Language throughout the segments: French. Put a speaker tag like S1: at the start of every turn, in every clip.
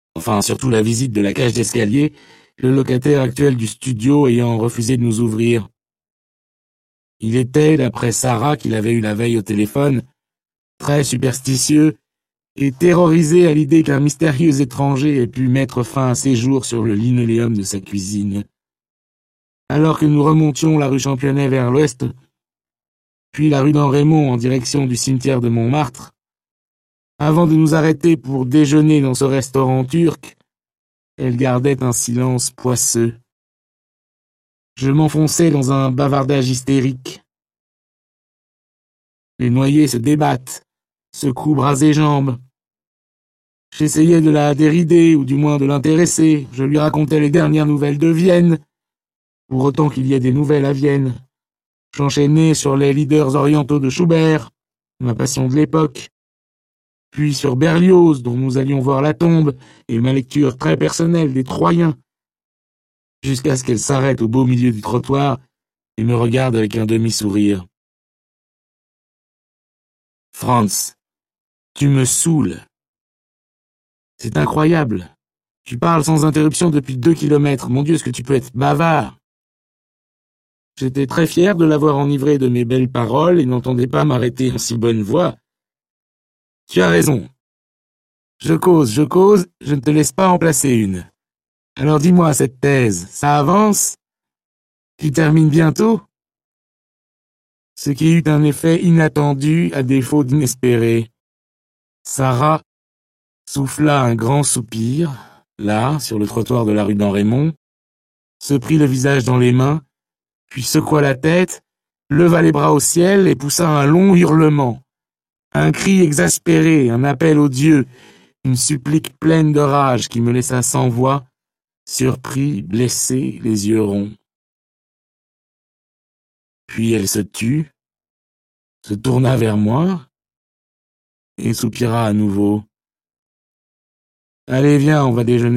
S1: Enfin, surtout la visite de la cage d'escalier, le locataire actuel du studio ayant refusé de nous ouvrir. Il était, d'après Sarah qu'il avait eu la veille au téléphone, très superstitieux et terrorisé à l'idée qu'un mystérieux étranger ait pu mettre fin à ses jours sur le linoléum de sa cuisine. Alors que nous remontions la rue Championnet vers l'ouest, puis la rue d'En-Raymond en direction du cimetière de Montmartre, avant de nous arrêter pour déjeuner dans ce restaurant turc, elle gardait un silence poisseux. Je m'enfonçais dans un bavardage hystérique. Les noyés se débattent, secouent bras et jambes. J'essayais de la dérider, ou du moins de l'intéresser. Je lui racontais les dernières nouvelles de Vienne, pour autant qu'il y ait des nouvelles à Vienne. J'enchaînais sur les leaders orientaux de Schubert, ma passion de l'époque, puis sur Berlioz, dont nous allions voir la tombe, et ma lecture très personnelle des Troyens, jusqu'à ce qu'elle s'arrête au beau milieu du trottoir et me regarde avec un demi-sourire. « Franz, tu me saoules. C'est incroyable. Tu parles sans interruption depuis 2 kilomètres. Mon Dieu, est-ce que tu peux être bavard !» J'étais très fier de l'avoir enivré de mes belles paroles et n'entendais pas m'arrêter en si bonne voix. « Tu as raison. Je cause, je ne te laisse pas en placer une. Alors dis-moi, cette thèse, ça avance? Tu termines bientôt ?» Ce qui eut un effet inattendu à défaut d'inespéré. Sarah souffla un grand soupir, là, sur le trottoir de la rue d'En-Raymond, se prit le visage dans les mains, puis secoua la tête, leva les bras au ciel et poussa un long hurlement. Un cri exaspéré, un appel aux dieux, une supplique pleine de rage qui me laissa sans voix, surpris, blessé, les yeux ronds. Puis elle se tut, se tourna vers moi et soupira à nouveau. « Allez, viens, on va déjeuner. »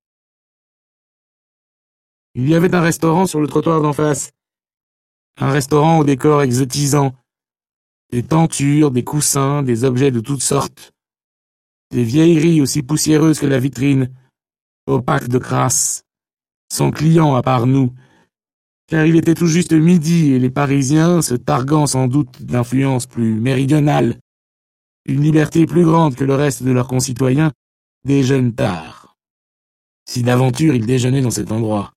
S1: Il y avait un restaurant sur le trottoir d'en face. Un restaurant au décor exotisant. Des tentures, des coussins, des objets de toutes sortes. Des vieilleries aussi poussiéreuses que la vitrine, opaques de crasse. Sans client à part nous, car il était tout juste midi et les Parisiens, se targuant sans doute d'influence plus méridionale, une liberté plus grande que le reste de leurs concitoyens, déjeunent tard. Si d'aventure ils déjeunaient dans cet endroit.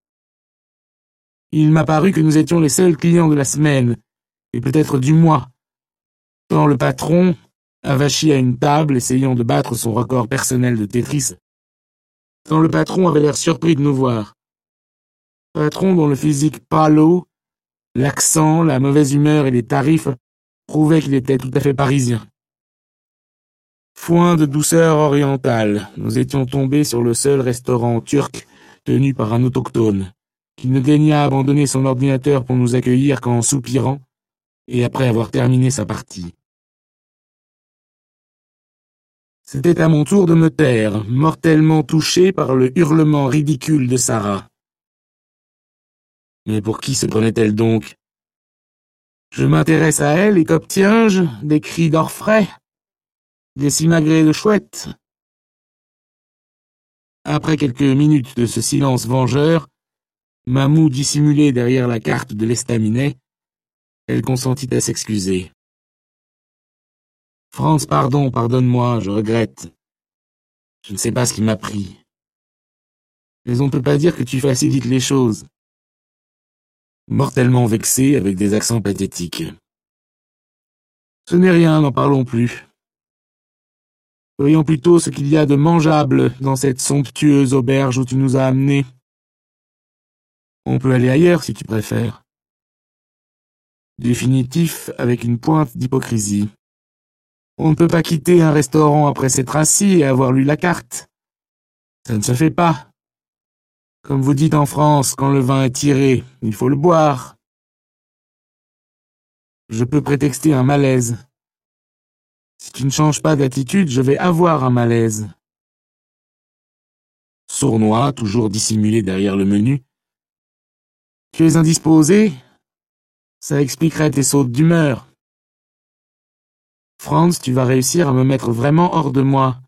S1: Il m'a paru que nous étions les seuls clients de la semaine, et peut-être du mois, tant le patron, avachi à une table, essayant de battre son record personnel de Tetris, tant le patron avait l'air surpris de nous voir. Patron dont le physique pâlot, l'accent, la mauvaise humeur et les tarifs prouvaient qu'il était tout à fait parisien. Foin de douceur orientale, nous étions tombés sur le seul restaurant turc tenu par un autochtone, qui ne daigna abandonner son ordinateur pour nous accueillir qu'en soupirant, et après avoir terminé sa partie. C'était à mon tour de me taire, mortellement touché par le hurlement ridicule de Sarah. Mais pour qui se prenait-elle donc? Je m'intéresse à elle et qu'obtiens-je? Des cris d'orfraie? Des simagrées de chouette? Après quelques minutes de ce silence vengeur, ma moue dissimulée derrière la carte de l'estaminet, elle consentit à s'excuser. « Franz, pardonne-moi, je regrette. Je ne sais pas ce qui m'a pris. Mais on ne peut pas dire que tu facilites les choses. » Mortellement vexé avec des accents pathétiques. « Ce n'est rien, n'en parlons plus. Voyons plutôt ce qu'il y a de mangeable dans cette somptueuse auberge où tu nous as amenés. On peut aller ailleurs si tu préfères. » Définitif avec une pointe d'hypocrisie. On ne peut pas quitter un restaurant après s'être assis et avoir lu la carte. Ça ne se fait pas. Comme vous dites en France, quand le vin est tiré, il faut le boire. Je peux prétexter un malaise. Si tu ne changes pas d'attitude, je vais avoir un malaise. Sournois, toujours dissimulé derrière le menu. Tu es indisposé? Ça expliquerait tes sautes d'humeur. Franz, tu vas réussir à me mettre vraiment hors de moi.